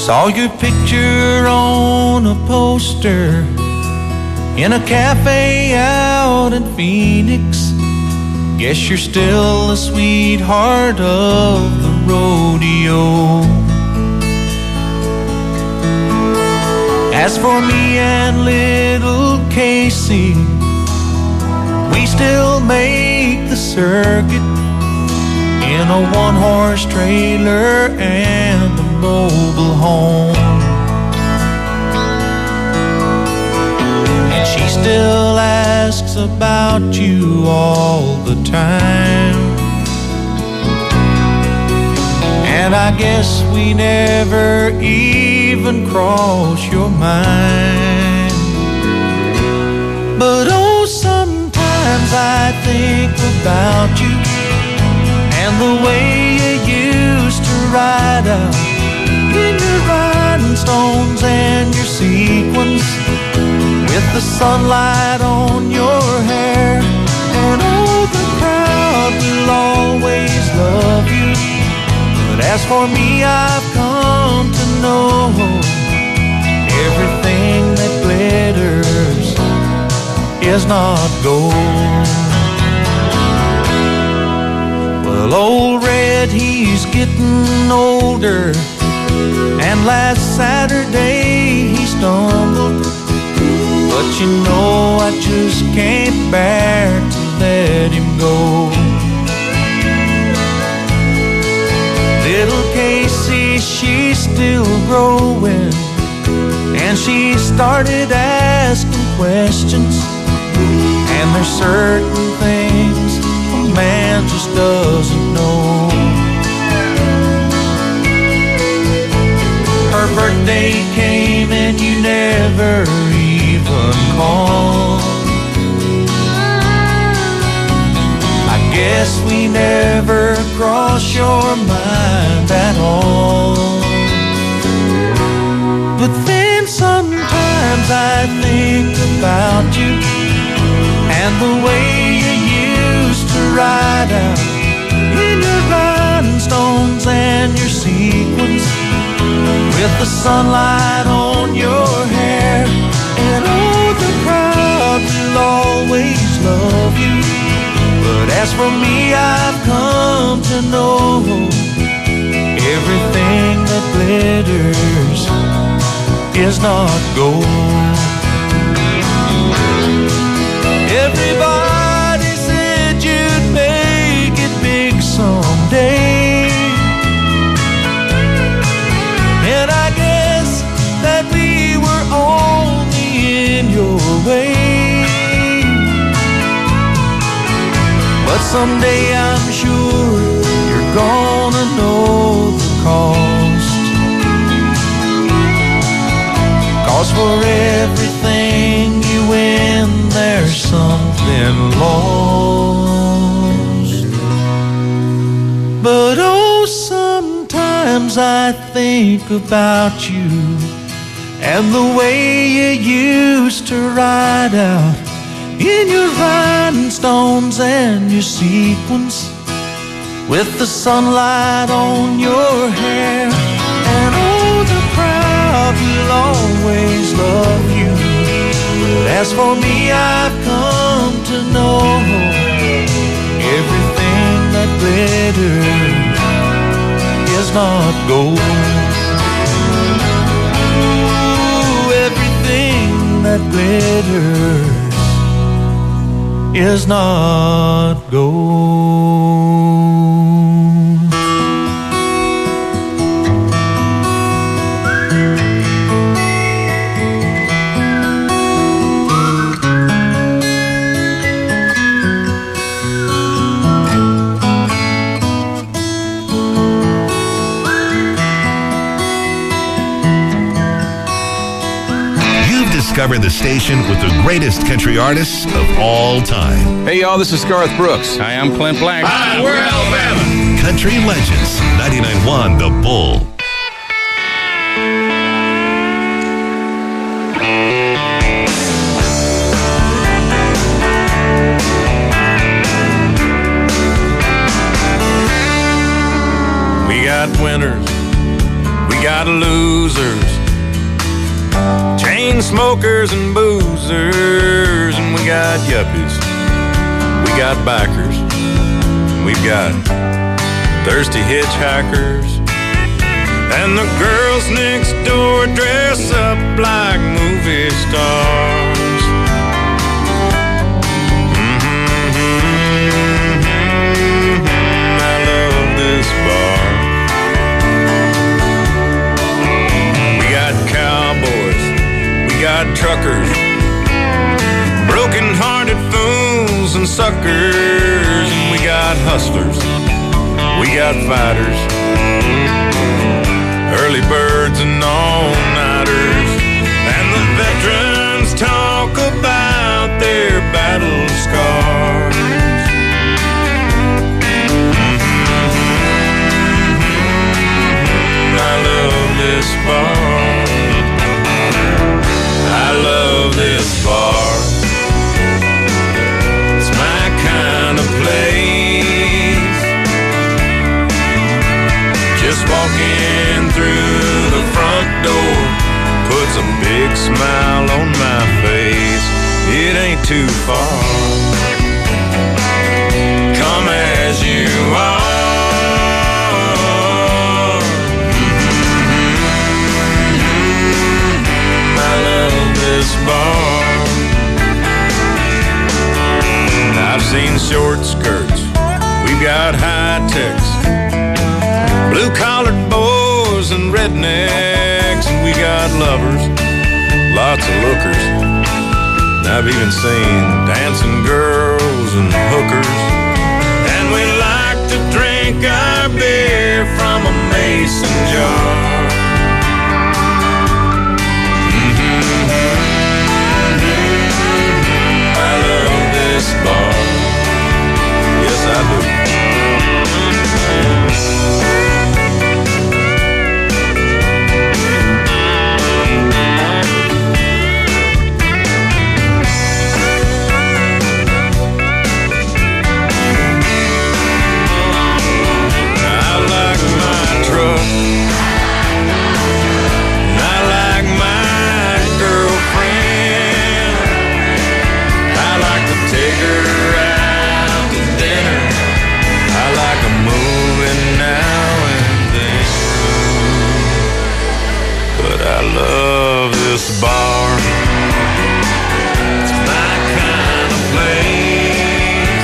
Saw your picture on a poster in a cafe out in Phoenix. Guess you're still the sweetheart of the rodeo. As for me and little Casey, we still make the circuit in a one-horse trailer and a mobile home. And she still asks about you all the time. And I guess we never even cross your mind. But oh, sometimes I think about you and the way you used to ride out in your rhinestones and your sequins, with the sunlight on your hair. And oh, the crowd will always love you. But as for me, I've come to know everything that glitters is not gold. Well, old Red, he's getting older, and last Saturday he stumbled. But you know I just can't bear to let him go. Little Casey, she's still growing, and she started asking questions. And there's certain things a man just doesn't know. Her birthday came and you never even called. I guess we never crossed your mind at all. But then sometimes I think about you and the way you used to ride out in your rhinestones and your sequins, with the sunlight on your hair. And oh, the crowd will always love you. But as for me, I've come to know everything that glitters is not gold. Everybody said you'd make it big someday, and I guess that we were only in your way. But someday I'm sure you're gonna know the cost. 'Cause for everything you win, there's something lost. But oh, sometimes I think about you and the way you used to ride out in your rhinestones and your sequins, with the sunlight on your hair. And oh, the crowd will always love you. But as for me, I've come to know everything that glitters is not gold. Ooh, everything that glitters is not gold. Discover the station with the greatest country artists of all time. Hey, y'all, this is Garth Brooks. Hi, I'm Clint Black. Hi, we're Alabama. Country Legends, 99.1 The Bull. We got winners, we got losers, chain smokers and boozers, and we got yuppies, we got bikers, we've got thirsty hitchhikers, and the girls next door dress up like movie stars. I love this bar. We got cowboys, we got truckers, broken-hearted fools and suckers, and we got hustlers, we got fighters, early birds and all-nighters, and the veterans talk about their battle scars. I love this bar. I love this bar. It's my kind of place. Just walking through the front door puts a big smile on my face. It ain't too far. Come as you are. I love this bar. I've seen short skirts, we've got high techs, blue-collared boys and rednecks, and we got lovers, lots of lookers. And I've even seen dancing girls and hookers. And we like to drink our beer from a mason jar. I love this bar. Yes, I do. Love this bar. It's my kind of place.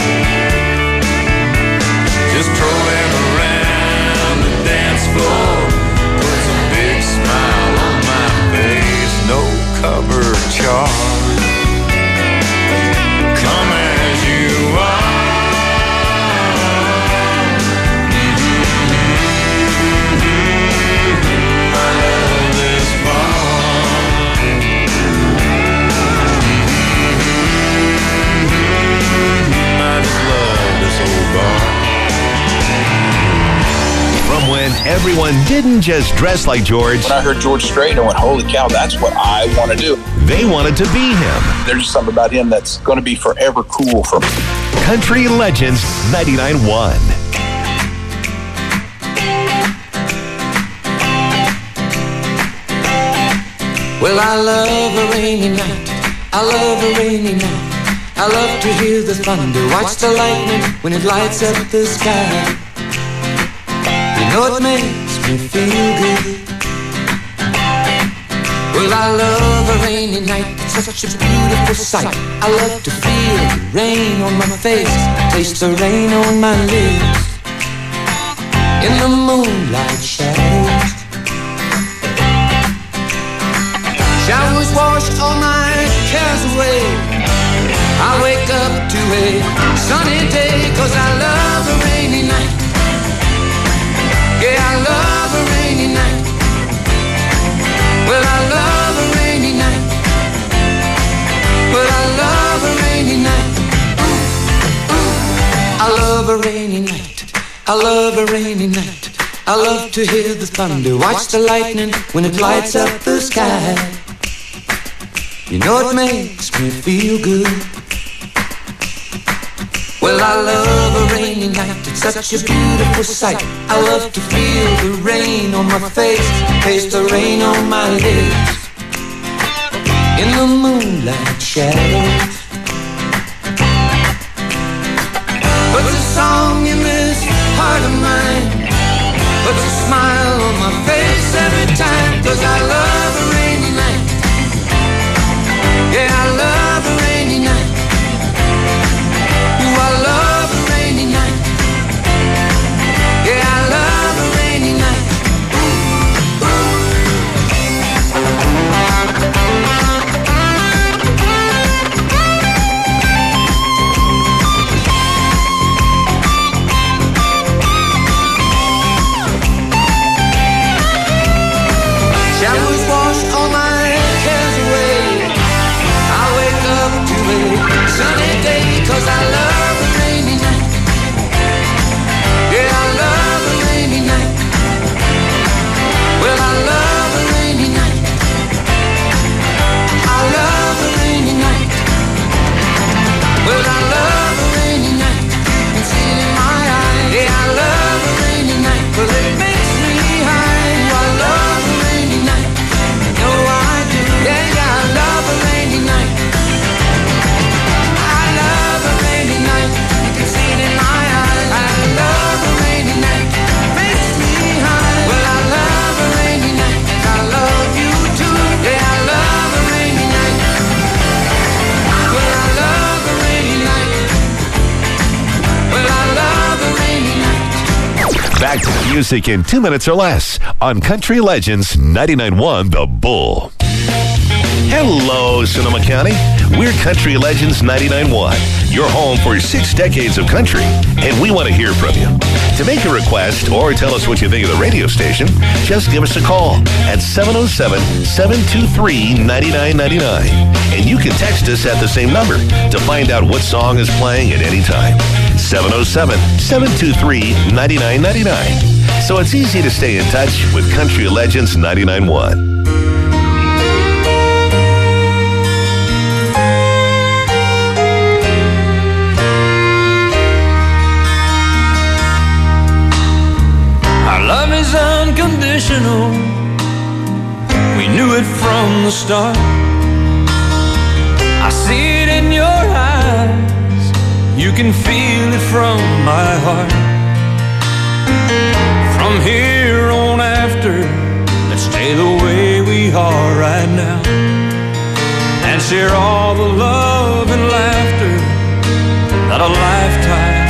Just strolling around the dance floor puts a big smile on my face. No cover charge. Come as you are. From when everyone didn't just dress like George. When I heard George Strait, I went, holy cow, that's what I want to do. They wanted to be him. There's just something about him that's going to be forever cool for me. Country Legends 99.1. Well, I love a rainy night. I love a rainy night. I love to hear the thunder, watch the lightning when it lights up the sky. You know it makes me feel good. Well, I love a rainy night, it's such a beautiful sight. I love to feel the rain on my face, taste the rain on my lips. In the moonlight shadows, showers wash all my cares away. I wake up to a sunny day, 'cause I love a rainy night. Yeah, I love a rainy night. Well, I love a rainy night. Well, I love a rainy night. I love a rainy night. I love a rainy night. I love to hear the thunder, watch the lightning when it lights up the sky. You know it makes me feel good. Well, I love a rainy rainy night. It's such a beautiful sight. I love to feel the rain on my face, taste the rain on my lips. In the moonlight shadows, puts a song in this heart of mine, puts a smile on my face every time. 'Cause I love a rainy night. Yeah, I love a rainy night. I love a rainy night. Yeah, I love a rainy night. Showers wash all my cares away. I wake up to a sunny day. 'Cause I love a rainy night. Yeah, I love a rainy night. Well, I love a rainy night. I love a rainy night. Well, I love a rainy night. You can see it in my eyes. Yeah, I love a rainy night. Well, it makes me high. I love a rainy night. No, I do. Yeah, yeah, I love a rainy night. I love a rainy night. You can see it in my eyes. I love a rainy night. Makes me high. Well, I love a rainy night. I love you too. Yeah, I love a rainy night. Well, I love a rainy night. Well, I love a rainy night. Back to the music in 2 minutes or less on Country Legends 99.1 The Bull. Hello, Sonoma County. We're Country Legends 99.1, your home for 6 decades of country, and we want to hear from you. To make a request or tell us what you think of the radio station, just give us a call at 707-723-9999. And you can text us at the same number to find out what song is playing at any time. 707-723-9999. So it's easy to stay in touch with Country Legends 99.1. Love is unconditional. We knew it from the start. I see it in your eyes. You can feel it from my heart. From here on after, let's stay the way we are right now, and share all the love and laughter that a lifetime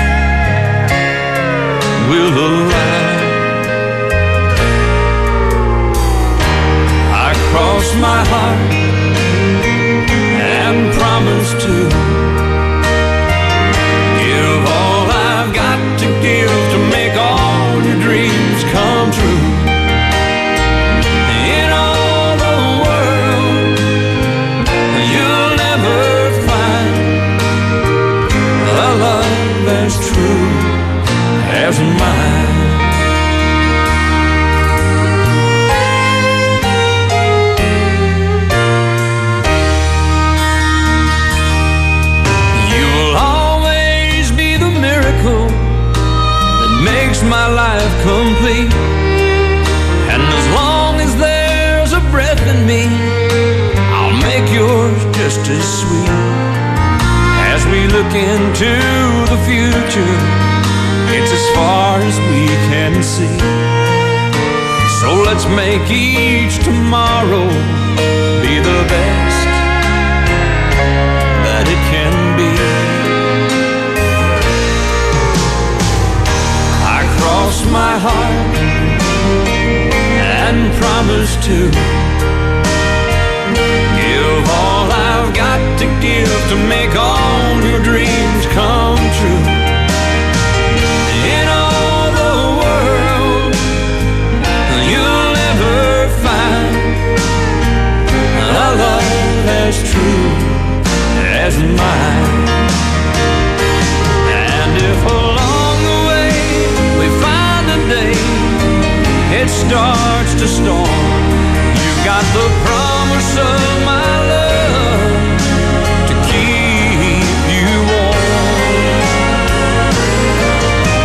will allow. Cross my heart and promise to give all I've got to give to make all your dreams come true. In all the world, you'll never find a love as true as mine. My life complete, and as long as there's a breath in me, I'll make yours just as sweet. As we look into the future, it's as far as we can see. So let's make each tomorrow be the best that it can be. Cross my heart and promise to give all I've got to give to make all your dreams come true. In all the world, you'll never find a love as true as mine. And if along the way we find a day it starts to storm, you've got the promise of my love to keep you warm.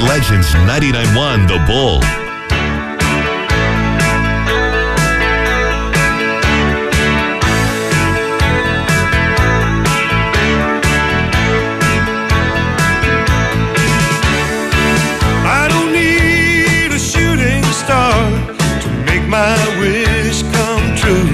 Legends 99.1 The Bull. I don't need a shooting star to make my wish come true.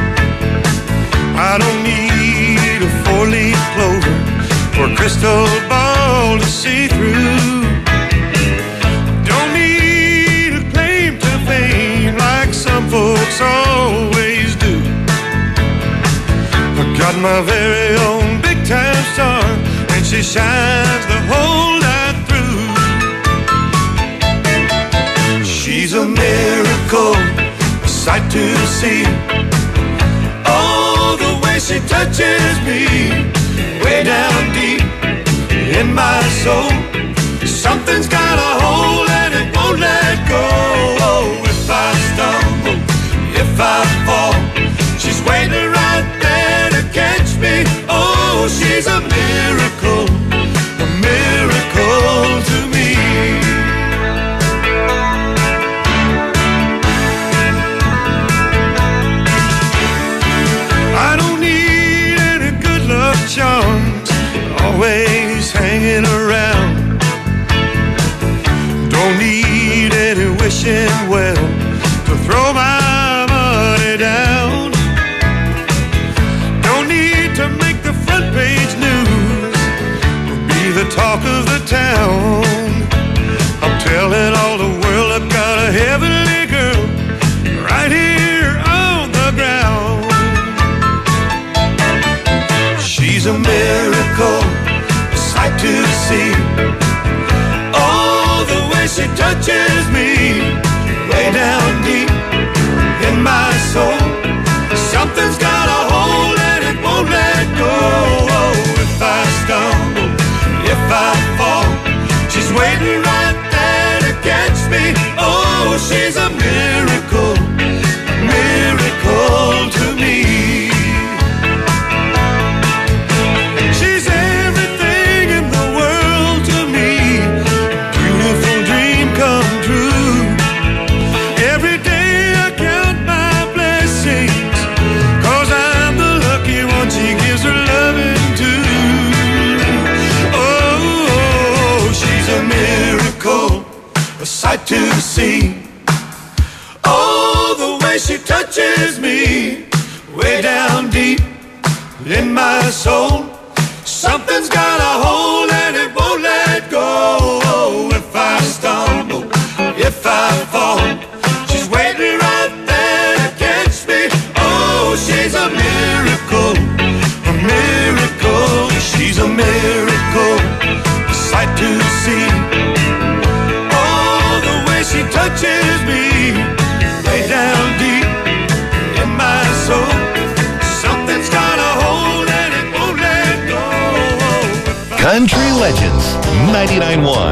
I don't need a four-leaf clover or a crystal ball to see through. Don't need a claim to fame like some folks always do. I got my very own big-time star, and she shines the whole night through. She's a miracle, a sight to see. Oh, the way she touches me, way down deep in my soul. Something's got a hold and it won't let go. If I stumble, if I fall, she's waiting right there to catch me. Oh, she's a miracle to me. I don't need any good luck charms always hanging around. Don't need any wishing well to throw my money down. Don't need to make the front page news or be the talk of the town. I'm telling all the world I've got a heavenly girl right here on the ground. She's a miracle, a sight to see. Oh, the way she touches me, way down deep in my soul. Something's got a hold and it won't let go. If I stumble, if I fall, she's waiting right there to catch me. Oh, she's a miracle to me. She's everything in the world to me. Beautiful dream come true. Every day I count my blessings, 'cause I'm the lucky one she gives her loving to. Oh, she's a miracle, a sight to see. Oh, the way she touches me, way down deep in my soul. Something's got a hold and it won't let go. If I stumble, if I fall, she's waiting right there to catch me. Oh, she's a miracle, she's a miracle, a sight to see. Oh, the way she touches me, way down deep in my soul. Something's got a hold and it won't let go. Country Legends 99.1.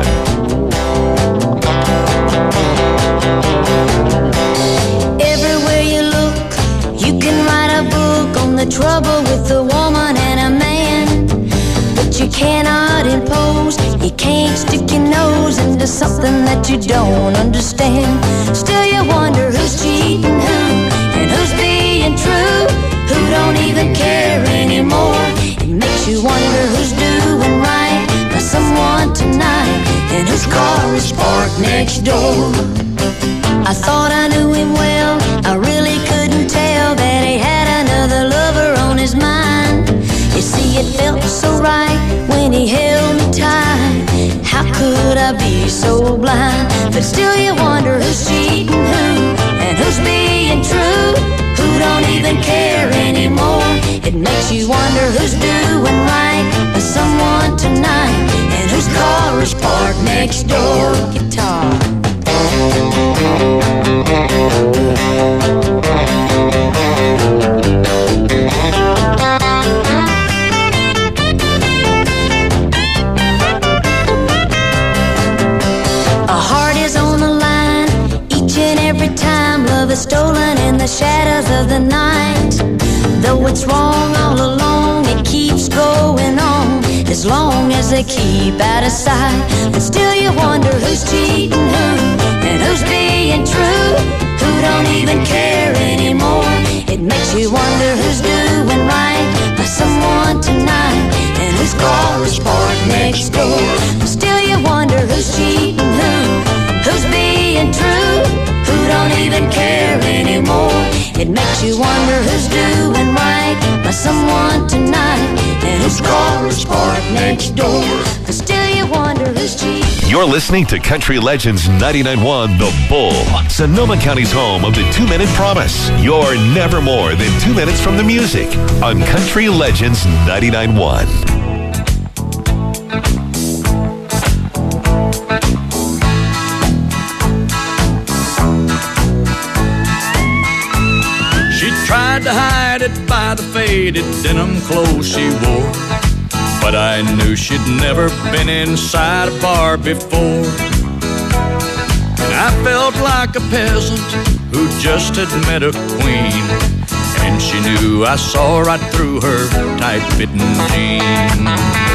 Everywhere you look, you can write a book on the trouble with a woman and a man. But you cannot impose, you can't stick your nose into something that you don't understand. Still you wonder who's cheating who, and who's being true, who don't even care anymore. It makes you wonder who's doing right by someone tonight, and whose car is parked next door. I thought I knew him well, I really couldn't tell that he had another lover on his mind. You see, it felt so right when he held me tight. How could I be so blind? But still you wonder who's cheating who, and who's being true, who don't even care anymore. It makes you wonder who's doing right by someone tonight, and whose car is parked next door. Guitar. A heart is on the line each and every time. Love is stolen in the shadows of the night. Though it's wrong all along, it keeps going on. as long as they keep out of sight. But still you wonder who's cheating who, and who's being true, who don't even care anymore. It makes you wonder who's doing right by someone tonight, and whose car is parked next door. But still you wonder who's cheating who, who's being true, who don't even care anymore. It makes you wonder who's doing right by someone tonight, and whose car is parked next door. But still you wonder who's cheating. You're listening to Country Legends 99.1 The Bull, Sonoma County's home of the 2-minute promise. You're never more than 2 minutes from the music on Country Legends 99.1. Tried to hide it by the faded denim clothes she wore, but I knew she'd never been inside a bar before. And I felt like a peasant who just had met a queen, and she knew I saw right through her tight-fitting jeans.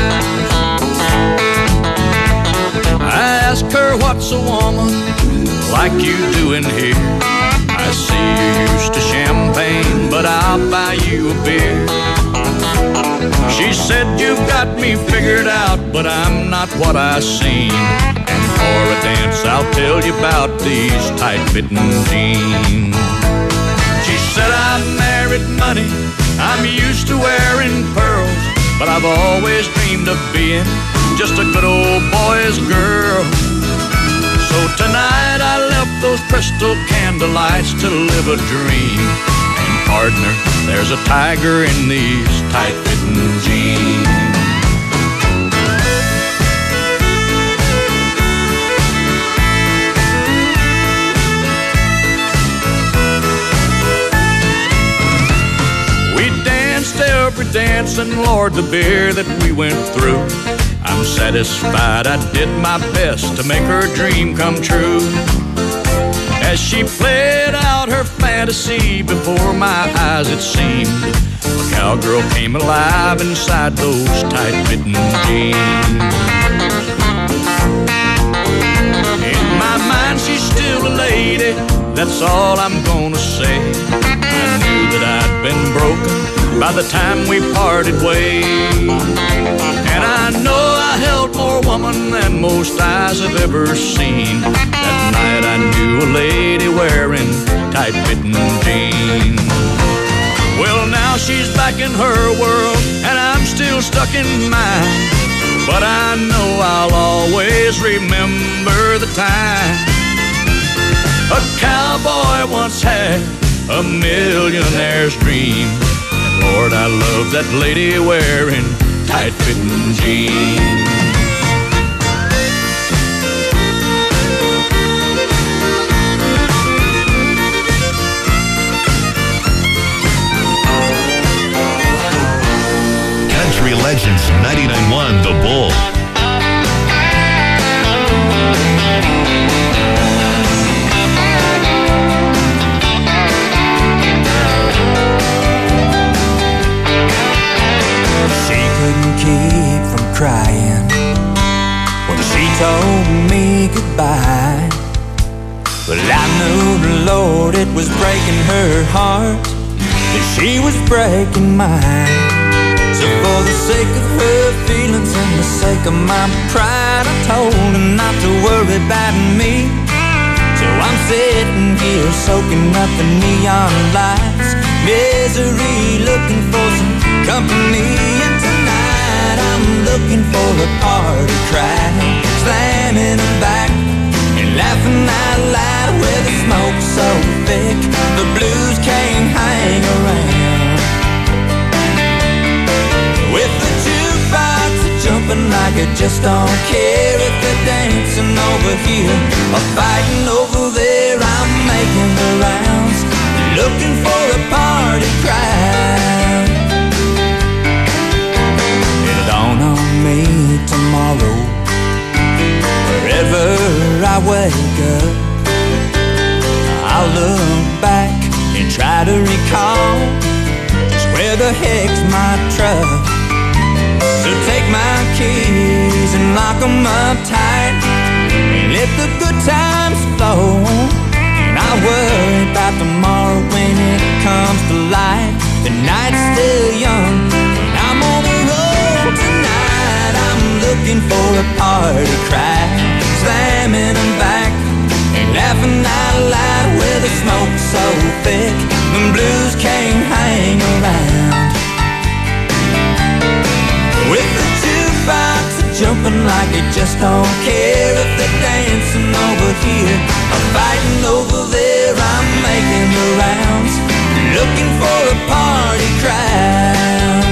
I asked her, what's a woman like you doing here? I see you're used to champagne, but I'll buy you a beer. She said, you've got me figured out, but I'm not what I seem. And for a dance, I'll tell you about these tight-fitting jeans. She said, I've married money, I'm used to wearing pearls, but I've always dreamed of being just a good old boy's girl. So tonight I left those crystal candlelights to live a dream. And partner, there's a tiger in these tight-fitting jeans. We danced every dance, and Lord, the beer that we went through. I'm satisfied I did my best to make her dream come true. As she played out her fantasy before my eyes, it seemed a cowgirl came alive inside those tight-fitting jeans. In my mind, she's still a lady, that's all I'm gonna say. I knew that I'd been broken by the time we parted ways. And I know I held more woman than most eyes have ever seen. That night I knew a lady wearing tight-fitting jeans. Well, now she's back in her world, and I'm still stuck in mine. But I know I'll always remember the time a cowboy once had a millionaire's dream. And Lord, I love that lady wearing tight-fitting jeans. Country Legends 99.1 The Bull. Keep from crying when she told me goodbye. Well, I knew the Lord, it was breaking her heart, that she was breaking mine. So for the sake of her feelings and the sake of my pride, I told her not to worry about me. So I'm sitting here soaking up the neon lights, misery, looking for some company. Looking for a party cry, slamming her back and laughing out loud with the smoke so thick the blues can't hang around. With the jukebox jumping like I just don't care if they're dancing over here or fighting over there. I'm making the rounds, looking for a party crowd. Dawn on me tomorrow, wherever I wake up, I'll look back and try to recall just where the heck's my truck. So take my keys and lock 'em up tight. Let the good times flow, and I worry about tomorrow when it comes to light. The night's still young, and I'm on the road tonight. I'm looking for a party cry, slamming them back and laughing out loud with the smoke so thick the blues can't hang around. With the jukebox jumping like they just don't care if they're dancing over here or fighting over there. I'm making the rounds, looking for a party crowd.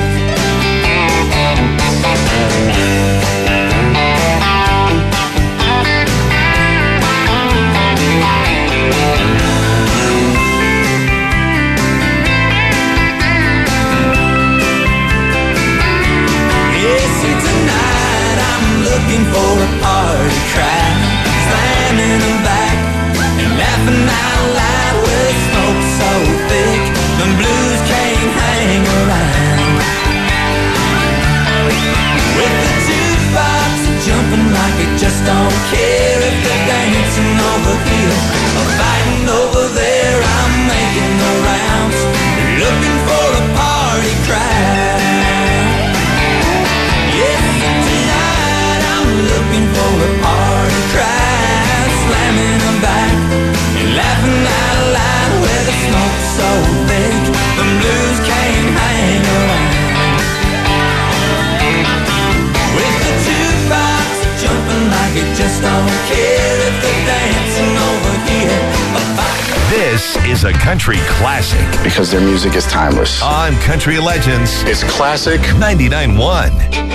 Looking for a party crowd, slamming them back and laughing out loud with smoke so thick the blues can't hang around. With the jukebox jumping like it just don't care if they're dancing over here or fighting over there. I'm making the rounds, looking for a party crowd. Looking for a party crowd, slamming them back and laughing out loud with the smoke so thick the blues can't hang around. With the jukebox jumping like it just don't care if they're dancing over here. This is a country classic because their music is timeless. On Country Legends. It's classic 99.1.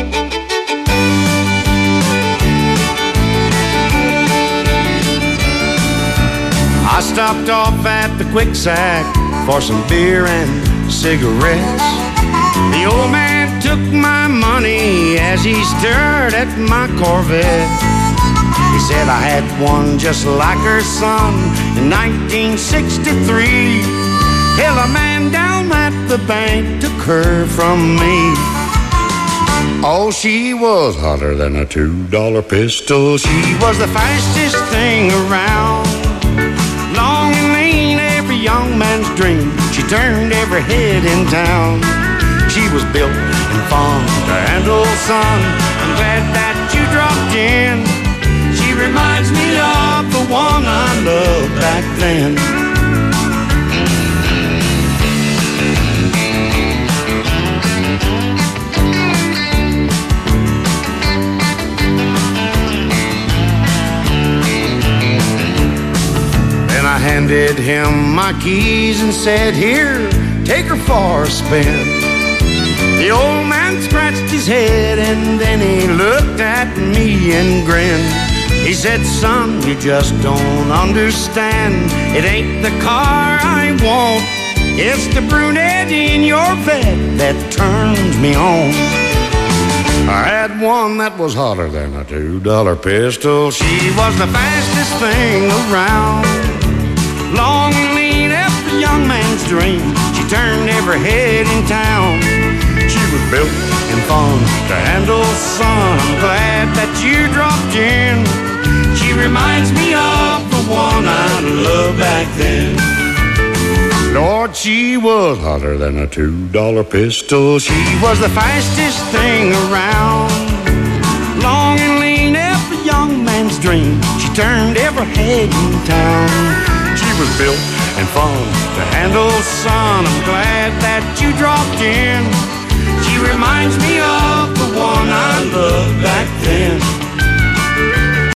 I stopped off at the Quick Sack for some beer and cigarettes. The old man took my money as he stared at my Corvette. He said I had one just like her son in 1963. Hell, a man down at the bank took her from me. Oh, she was hotter than a $2 pistol. She was the fastest thing around. Long and lean, every young man's dream. She turned every head in town. She was built and fun to handle, son. I'm glad that you dropped in. She reminds me of the one I loved back then. I handed him my keys and said, here, take her for a spin. The old man scratched his head and then he looked at me and grinned. He said, son, you just don't understand. It ain't the car I want, it's the brunette in your bed that turns me on. I had one that was hotter than a $2 pistol. She was the fastest thing around. Long and lean, every young man's dream. She turned every head in town. She was built and fun to handle, son. I'm glad that you dropped in. She reminds me of the one I loved back then. Lord, she was hotter than a $2 pistol. She was the fastest thing around. Long and lean, every young man's dream. She turned every head in town. She was built and fun to handle, son. I'm glad that you dropped in. She reminds me of the one I loved back then.